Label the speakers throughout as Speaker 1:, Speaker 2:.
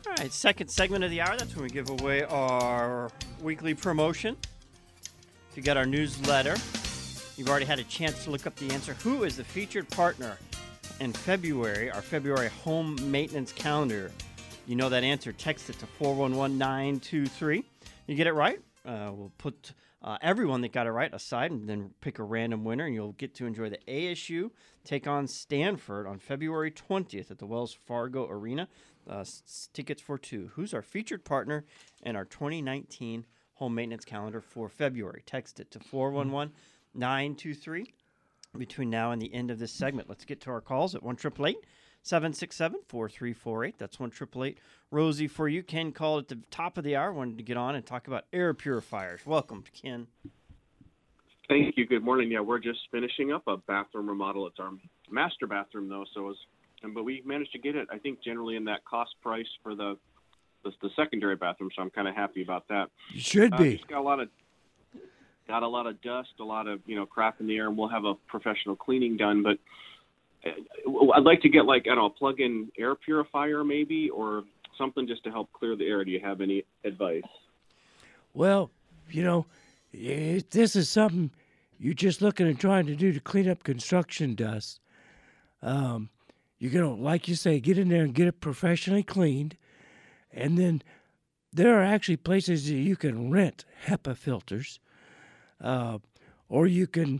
Speaker 1: All right, second segment of the hour. That's when we give away our weekly promotion. If you got our newsletter, you've already had a chance to look up the answer. Who is the featured partner in February, our February home maintenance calendar? You know that answer. Text it to 411923. You get it right, we'll put everyone that got it right aside and then pick a random winner, and you'll get to enjoy the ASU take on Stanford on February 20th at the Wells Fargo Arena. Tickets for two. Who's our featured partner in our 2019 home maintenance calendar for February? Text it to 411923 between now and the end of this segment. Let's get to our calls at 1-888-767-4348. That's 1-888-ROSIE for you. Ken called at the top of the hour, wanted to get on and talk about air purifiers. Welcome, Ken.
Speaker 2: Thank you. Good morning. Yeah, we're just finishing up a bathroom remodel. It's our master bathroom, though, but we managed to get it, I think, generally in that cost price for the secondary bathroom, so I'm kind of happy about that.
Speaker 3: You should be.
Speaker 2: Just got a lot of dust, a lot of crap in the air, and we'll have a professional cleaning done. But I'd like to get a plug-in air purifier maybe, or something just to help clear the air. Do you have any advice?
Speaker 3: Well, if this is something you're just looking at trying to do to clean up construction dust. You're going to, like you say, get in there and get it professionally cleaned. And then there are actually places that you can rent HEPA filters, or you can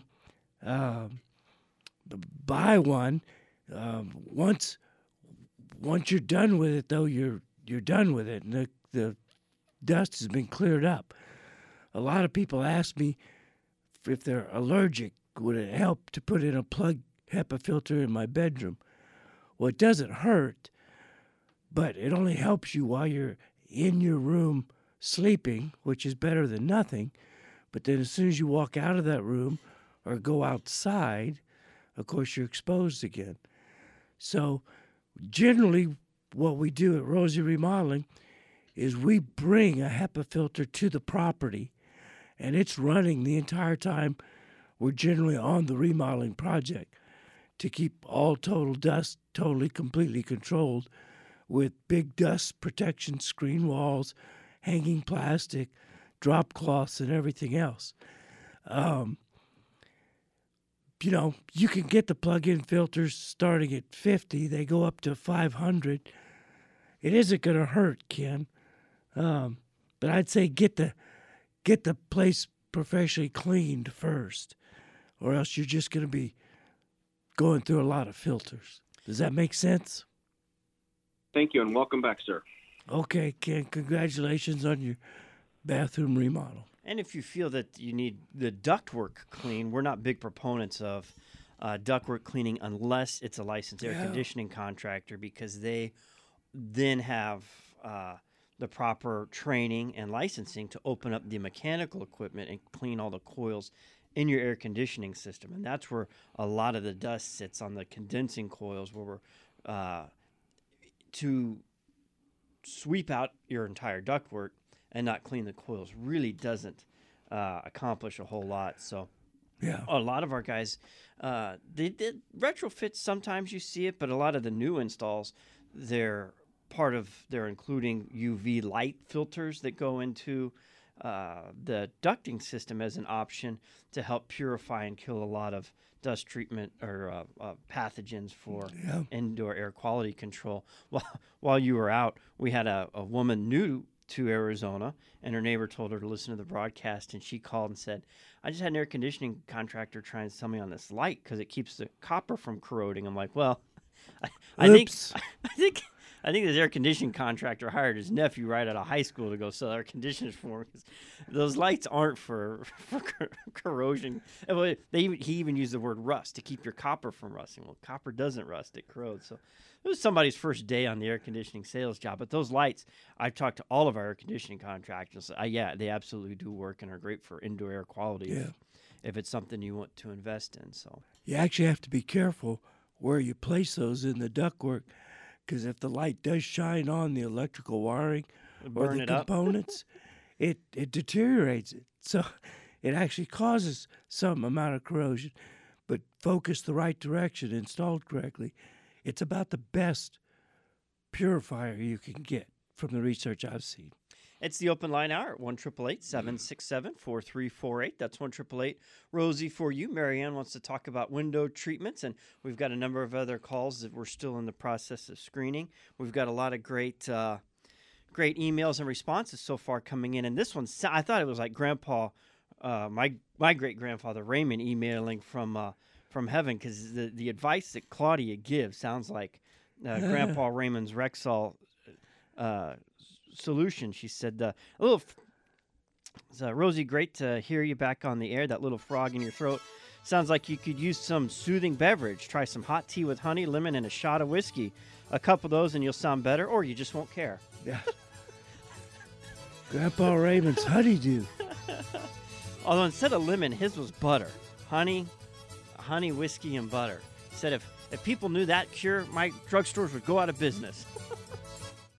Speaker 3: buy one. Once you're done with it, though, you're done with it, and the dust has been cleared up. A lot of people ask me if they're allergic, would it help to put in a plug HEPA filter in my bedroom? Well, it doesn't hurt, but it only helps you while you're in your room sleeping, which is better than nothing. But then as soon as you walk out of that room or go outside, of course, you're exposed again. So generally what we do at Rosie Remodeling is we bring a HEPA filter to the property, and it's running the entire time we're generally on the remodeling project to keep all total dust totally, completely controlled with big dust protection screen walls, hanging plastic, drop cloths, and everything else. You can get the plug-in filters starting at $50. They go up to $500. It isn't going to hurt, Ken. But I'd say get the place professionally cleaned first, or else you're just going to be going through a lot of filters. Does that make sense?
Speaker 2: Thank you, and welcome back, sir.
Speaker 3: Okay, Ken, congratulations on your bathroom remodel.
Speaker 1: And if you feel that you need the ductwork clean, we're not big proponents of ductwork cleaning unless it's a licensed air conditioning contractor, because they then have the proper training and licensing to open up the mechanical equipment and clean all the coils in your air conditioning system. And that's where a lot of the dust sits, on the condensing coils, where we're to sweep out your entire ductwork and not clean the coils really doesn't accomplish a whole lot. So
Speaker 3: yeah,
Speaker 1: a lot of our guys, they did retrofits. Sometimes you see it, but a lot of the new installs, they're including UV light filters that go into the ducting system as an option to help purify and kill a lot of dust treatment or pathogens for indoor air quality control. While you were out, we had a woman new to Arizona, and her neighbor told her to listen to the broadcast, and she called and said, I just had an air conditioning contractor trying to sell me on this light because it keeps the copper from corroding. I'm like, well, I think this air conditioning contractor hired his nephew right out of high school to go sell air conditioners for him, because those lights aren't for corrosion. He even used the word rust to keep your copper from rusting. Well, copper doesn't rust, it corrodes. So it was somebody's first day on the air conditioning sales job. But those lights, I've talked to all of our air conditioning contractors. They absolutely do work and are great for indoor air quality if it's something you want to invest in. So
Speaker 3: you actually have to be careful where you place those in the ductwork, because if the light does shine on the electrical wiring or the components, it deteriorates it. So it actually causes some amount of corrosion. But focused the right direction, installed correctly, it's about the best purifier you can get. from the research I've seen.
Speaker 1: It's the open line hour at 1-888-767-4348. That's 1-888-ROSIE for you. Marianne wants to talk about window treatments, and we've got a number of other calls that we're still in the process of screening. We've got a lot of great emails and responses so far coming in, and this one, I thought it was like Grandpa, my great-grandfather Raymond emailing from heaven, because the advice that Claudia gives sounds like Grandpa Raymond's Rexall solution. She said, Rosie, great to hear you back on the air. That little frog in your throat sounds like you could use some soothing beverage. Try some hot tea with honey, lemon, and a shot of whiskey. A cup of those and you'll sound better, or you just won't care.
Speaker 3: Yeah. Grandpa Raymond's honeydew.
Speaker 1: Although instead of lemon, his was butter. Honey, whiskey, and butter. He said if people knew that cure, my drugstores would go out of business.